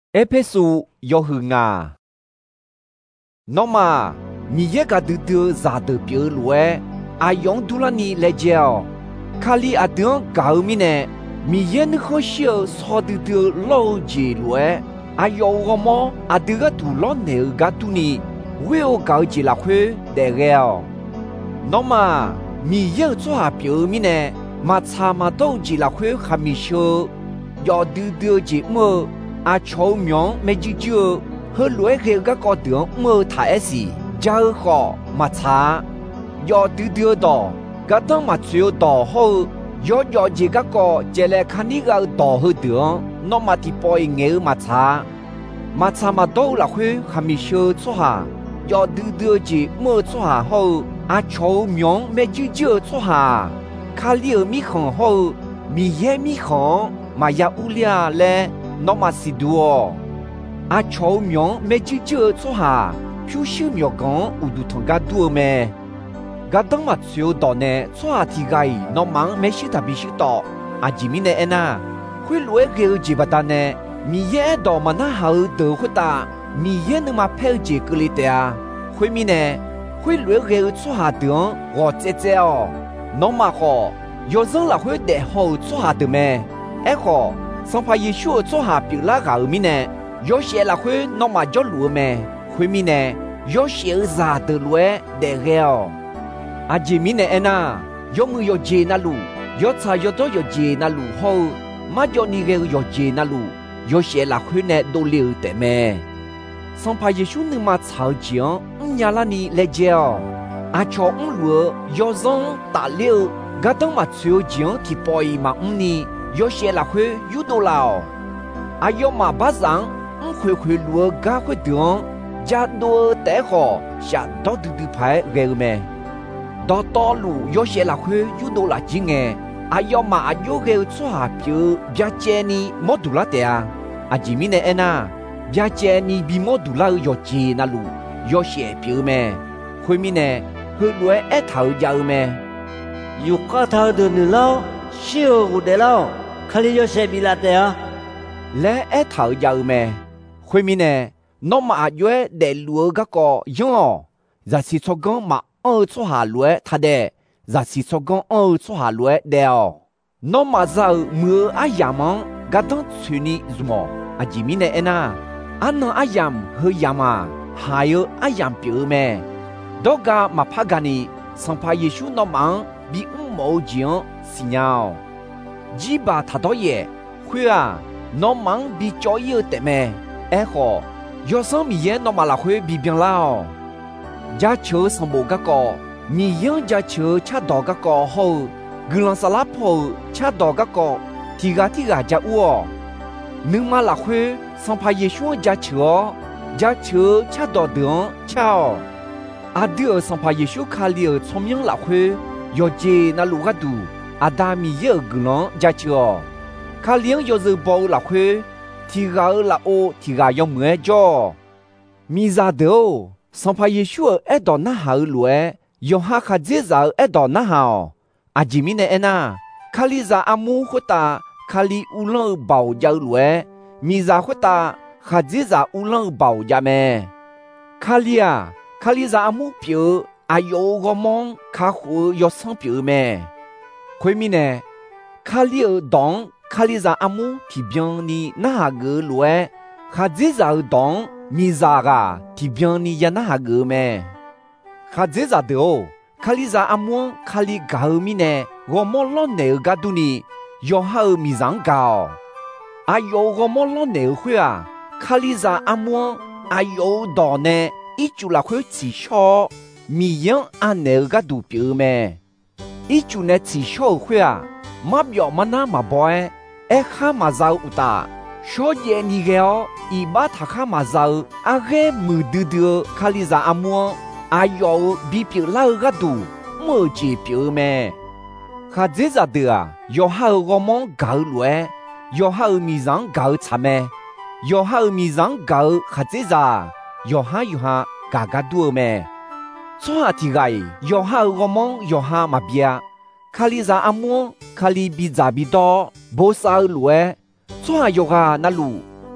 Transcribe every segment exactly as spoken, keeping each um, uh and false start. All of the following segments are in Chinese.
埃佩苏要很啊，那么你也个得得咋得别路诶，啊用多了你来教，卡里啊等搞米呢，你也能好笑说得得老节路诶，啊要我么啊得个多老那个多你，我要搞节了会得个，那么你也做下别米呢，嘛查嘛到节了会还没修，要得得节么？啊，草苗没记住，和来个个高đường没太时，就好嘛查，要丢丢到，个当嘛最到后，要要这个个，这来看你个到后đường，那么地包眼嘛查，嘛查嘛到了会还没修做下，要丢丢这没做下后，啊草苗没记住做下，看你米很好，米也米很，嘛也无聊嘞。那么是多，啊，草苗没记住做下，就小苗讲有都同个多咩？个当嘛最到呢，做下题个，那忙没写特别写到，啊，前面呢安呐，会来个几不单呢？米也到嘛那好得回答，米也能嘛配几个里的啊？会面呢，会来个做下的，我姐姐哦，那么好，有人来会得好做下的咩？哎好。上怕耶稣做下别那个面呢，有些人会那么叫路咩？会面呢，有些啥的路得个。啊，前面呢安呐，有没有接那路？有查有多有接那路后，嘛叫你个有接那路，有些人会呢都留的咩？上怕耶稣能嘛操讲，唔呀啦你来教，啊，叫唔路有人打溜，个当嘛操讲提包伊嘛唔呢？有些人会有多老，啊有嘛巴上，唔会会路噶会等，加多带好，下到嘟嘟牌个咩？到道路有些人会有多拉近诶，啊有嘛有个做下票，别接你莫多拉的啊，啊前面的安呐，别接你比莫多拉要接那路，有些票咩？后面呢，去路一头有咩？ 有个头的你老。小我的喽，看你有谁比拉的啊？ 来一头有咩？后面呢？那么约得路个个样，若是做工嘛二做下路他的，若是做工二做下路的哦。那么就没阿样嘛，个当村里什么？啊，前面的呢？啊那阿样和样嘛，还有阿样表咩？多个嘛怕个你，上怕耶稣那忙比五毛钱。是鸟，一把他到也会啊，那忙比较有的咩？哎好，有时米也那么拉会比别老，家球上无个个，米样家球恰到个个好，格朗萨拉坡恰到个个，提个提个家窝，能嘛拉会上怕也说家球，家球恰到等巧，阿弟上怕也说卡里聪明拉会，要接那路个度。阿达米也个人家教，卡连有时包拉会，提个拉哦，提个要么着，米咋的哦？上怕耶稣一到那好路诶，用哈卡接着一到那好，阿吉米呢呐，卡里在阿姆回答，卡里乌浪包家路诶，米咋回答，卡接着乌浪包家咩？卡里啊，卡里在阿姆表，阿有个梦，卡会要上表咩？后面呢？卡里尔当卡里在阿姆提边你那个路诶，卡这在当米咋个提边你也那个咩？卡这在的哦，卡里在阿姆卡里搞米呢？我莫老那个多呢，要好米上搞。啊有我莫老那会啊，卡里在阿姆啊有到呢，一就来会吃少，米样啊那个多表咩？一就呢吃小会啊，马表嘛那嘛不哎，哎哈嘛造有大，小爷你个哦，一把他哈嘛造，啊个没得得，卡里在阿莫，啊有比表老个多，没接表咩？哈这咋的啊？要好我们搞乱，要好米上搞差咩？要好米上搞哈这咋？要哈要哈嘎嘎多咩？做下题个，要好我们要哈嘛别，卡里在阿莫，卡里比咋比多，不少路诶，做下要哈那路，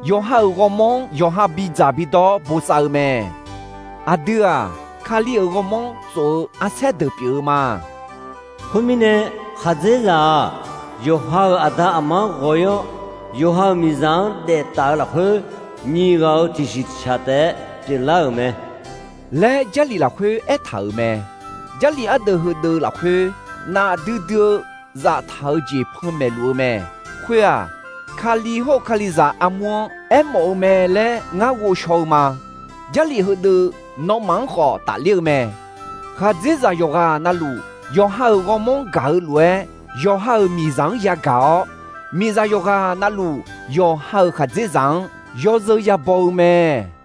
yo ha go mong yo ha bi za bi do bo sa me adia khali go mong so ase de pi ma khumine khazela yo ha ada ama goyo yo ha mizan de ta la khu ni gao ti shi cha de pi la me le jali la khu e thau me jali a de hu de la khu na du du za thau ji phom me lu me khua khali ho khali za amo e mo me le nga wo shou ma jali hu de no mang kho ta liu me kha ji za yo ga na lu yo ha go mong ga lue yo ha mi zang ya gao mi za yo ga na lu yo ha kha ji zang yo zo ya bo me